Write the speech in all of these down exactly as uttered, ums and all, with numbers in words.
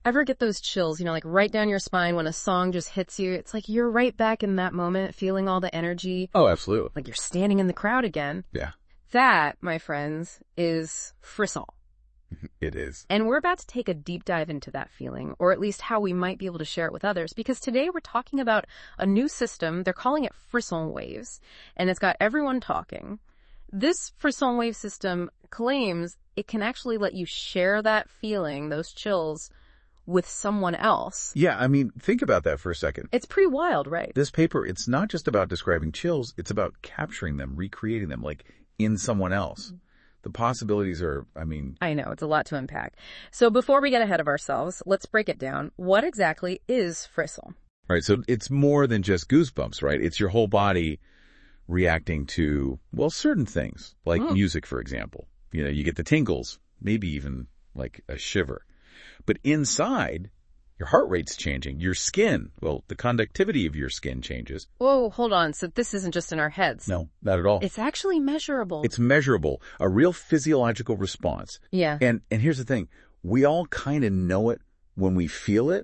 Ever get those chills, you know, like right down your spine when a song just hits you? It's like you're right back in that moment, feeling all the energy. Oh, absolutely. Like you're standing in the crowd again. Yeah. That, my friends, is frisson. It is. And we're about to take a deep dive into that feeling, or at least how we might be able to share it with others, because today we're talking about a new system. They're calling it frisson waves, and it's got everyone talking. This frisson wave system claims it can actually let you share that feeling, those chills, with someone else. Yeah, I mean, think about that for a second. It's pretty wild, right? This paper, it's not just about describing chills, it's about capturing them, recreating them, like in someone else. Mm-hmm. The possibilities are, I mean... I know, it's a lot to unpack. So before we get ahead of ourselves, let's break it down. What exactly is frisson? Right, so it's more than just goosebumps, right? It's your whole body reacting to, well, certain things, like mm. music, for example. You know, you get the tingles, maybe even like a shiver. But inside, your heart rate's changing. Your skin, well, the conductivity of your skin changes. Whoa, hold on. So this isn't just in our heads. No, not at all. It's actually measurable. It's measurable. A real physiological response. Yeah. And and here's the thing. We all kind of know it when we feel it,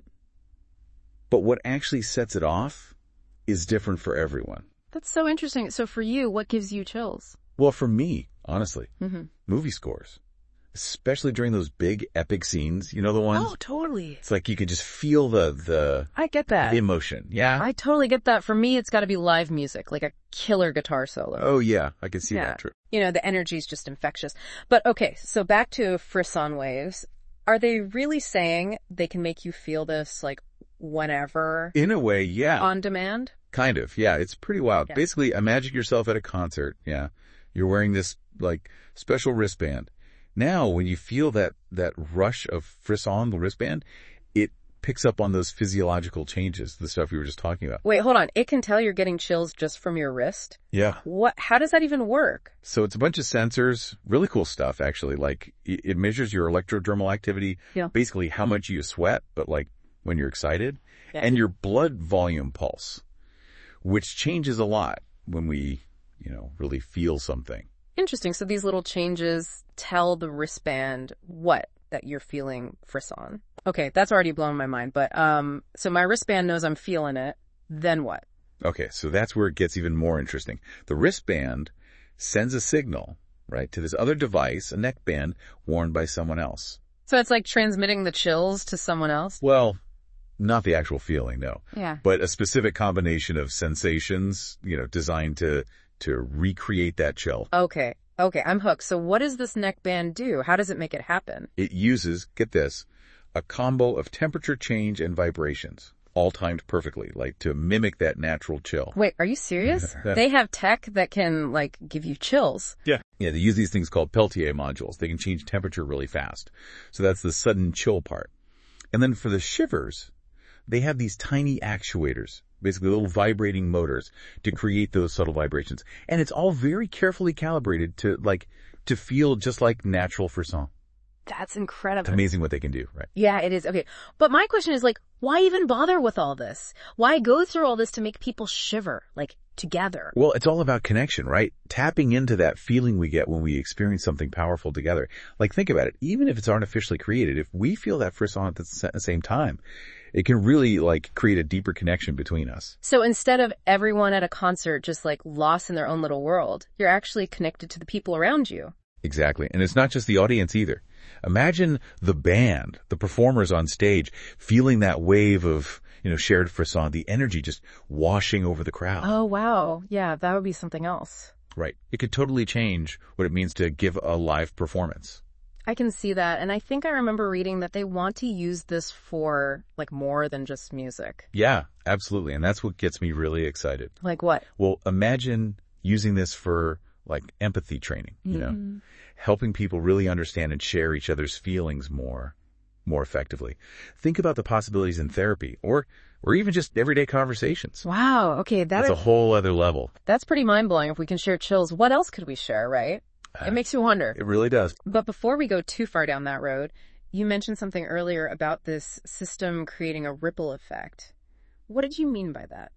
but what actually sets it off is different for everyone. That's so interesting. So for you, what gives you chills? Well, for me, honestly, mm-hmm. movie scores. Especially during those big epic scenes, you know the ones? Oh, totally. It's like you can just feel the, the... I get that. The emotion, yeah? I totally get that. For me, it's got to be live music, like a killer guitar solo. Oh, yeah, I can see yeah. that, true. You know, the energy's just infectious. But okay, so back to frisson waves. Are they really saying they can make you feel this, like, whenever? In a way, yeah. On demand? Kind of, yeah. It's pretty wild. Yeah. Basically, imagine yourself at a concert, yeah. You're wearing this, like, special wristband. Now, when you feel that, that rush of frisson, the wristband, it picks up on those physiological changes, the stuff we were just talking about. Wait, hold on. It can tell you're getting chills just from your wrist? Yeah. What? How does that even work? So it's a bunch of sensors, really cool stuff, actually. Like, it measures your electrodermal activity, yeah. basically how much you sweat, but like when you're excited, yeah. and your blood volume pulse, which changes a lot when we, you know, really feel something. Interesting. So these little changes tell the wristband what? That you're feeling frisson. Okay, that's already blown my mind. But, um, so my wristband knows I'm feeling it. Then what? Okay, so that's where it gets even more interesting. The wristband sends a signal, right, to this other device, a neckband, worn by someone else. So it's like transmitting the chills to someone else? Well, not the actual feeling, no. Yeah. But a specific combination of sensations, you know, designed to to recreate that chill. Okay. Okay, I'm hooked. So what does this neckband do? How does it make it happen? It uses, get this, a combo of temperature change and vibrations, all timed perfectly, like to mimic that natural chill. Wait, are you serious? They have tech that can, like, give you chills. Yeah. Yeah, they use these things called Peltier modules. They can change temperature really fast. So that's the sudden chill part. And then for the shivers, they have these tiny actuators, basically little vibrating motors, to create those subtle vibrations. And it's all very carefully calibrated to, like, to feel just like natural frisson. That's incredible. It's amazing what they can do, right? Yeah, it is. Okay. But my question is, like, why even bother with all this? Why go through all this to make people shiver, like, together? Well, it's all about connection, right? Tapping into that feeling we get when we experience something powerful together. Like, think about it. Even if it's artificially created, if we feel that frisson at the same time, it can really, like, create a deeper connection between us. So instead of everyone at a concert just, like, lost in their own little world, you're actually connected to the people around you. Exactly. And it's not just the audience either. Imagine the band, the performers on stage, feeling that wave of, you know, shared frisson, the energy just washing over the crowd. Oh, wow. Yeah, that would be something else. Right. It could totally change what it means to give a live performance. I can see that. And I think I remember reading that they want to use this for, like, more than just music. Yeah, absolutely. And that's what gets me really excited. Like what? Well, imagine using this for, like, empathy training, you mm-hmm. know, helping people really understand and share each other's feelings more, more effectively. Think about the possibilities in therapy or, or even just everyday conversations. Wow. Okay. That That's is, a whole other level. That's pretty mind-blowing. If we can share chills, what else could we share, right? It makes you wonder. It really does. But before we go too far down that road, you mentioned something earlier about this system creating a ripple effect. What did you mean by that?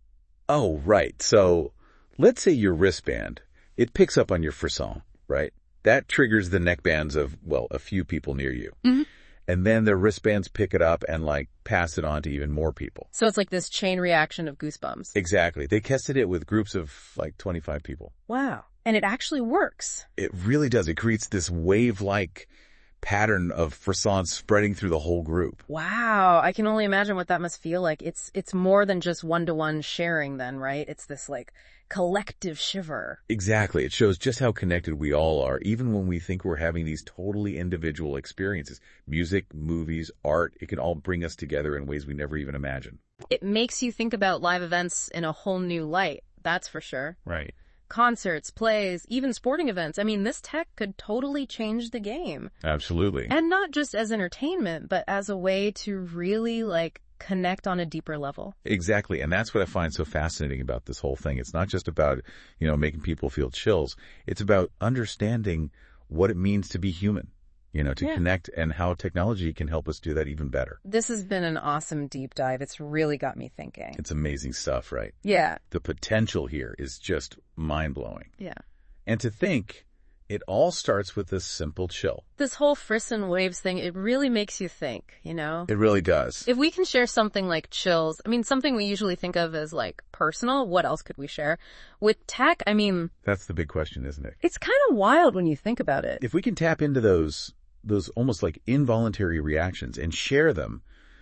Oh, right. So let's say your wristband, it picks up on your frisson, right? That triggers the neckbands of, well, a few people near you. Mm-hmm. and then their wristbands pick it up and like pass it on to even more people. So it's like this chain reaction of goosebumps. Exactly. They tested it with groups of like twenty-five people. Wow. And it actually works. It really does. It creates this wave-like pattern of frissons spreading through the whole group. Wow. I can only imagine what that must feel like. It's it's more than just one-to-one sharing then, right? It's this like collective shiver. Exactly. It shows just how connected we all are, even when we think we're having these totally individual experiences. Music, movies, art, it can all bring us together in ways we never even imagined. It makes you think about live events in a whole new light. That's for sure. Right. Concerts, plays, even sporting events. I mean, this tech could totally change the game. Absolutely. And not just as entertainment, but as a way to really, like, connect on a deeper level. Exactly. And that's what I find so fascinating about this whole thing. It's not just about, you know, making people feel chills. It's about understanding what it means to be human, you know, to Yeah. connect, and how technology can help us do that even better. This has been an awesome deep dive. It's really got me thinking. It's amazing stuff, right? Yeah. The potential here is just mind-blowing. Yeah. And to think, it all starts with this simple chill. This whole frisson waves thing, it really makes you think, you know? It really does. If we can share something like chills, I mean, something we usually think of as like personal, what else could we share? With tech, I mean, That's the big question, isn't it? it's kind of wild when you think about it. If we can tap into those, those almost like involuntary reactions and share them,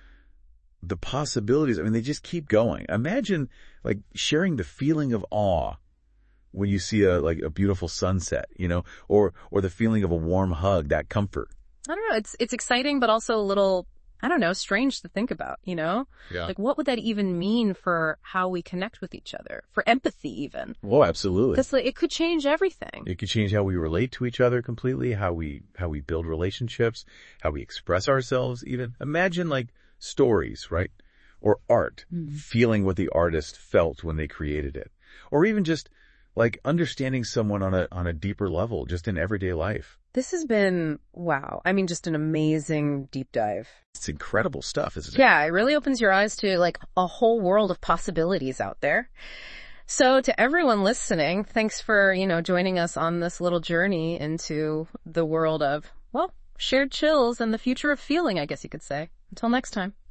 the possibilities, I mean, they just keep going. Imagine like sharing the feeling of awe when you see a, like a beautiful sunset, you know, or, or the feeling of a warm hug, that comfort. I don't know, it's it's exciting, but also a little, I don't know, strange to think about, you know? Yeah. Like, what would that even mean for how we connect with each other? For empathy, even. Oh, absolutely. Because like, it could change everything. It could change how we relate to each other completely, how we, how we build relationships, how we express ourselves even. Imagine like stories, right? Or art, Mm-hmm. feeling what the artist felt when they created it. Or even just like understanding someone on a, on a deeper level, just in everyday life. This has been, wow, I mean, just an amazing deep dive. It's incredible stuff, isn't it? Yeah, it really opens your eyes to like a whole world of possibilities out there. So to everyone listening, thanks for, you know, joining us on this little journey into the world of, well, shared chills and the future of feeling, I guess you could say. Until next time.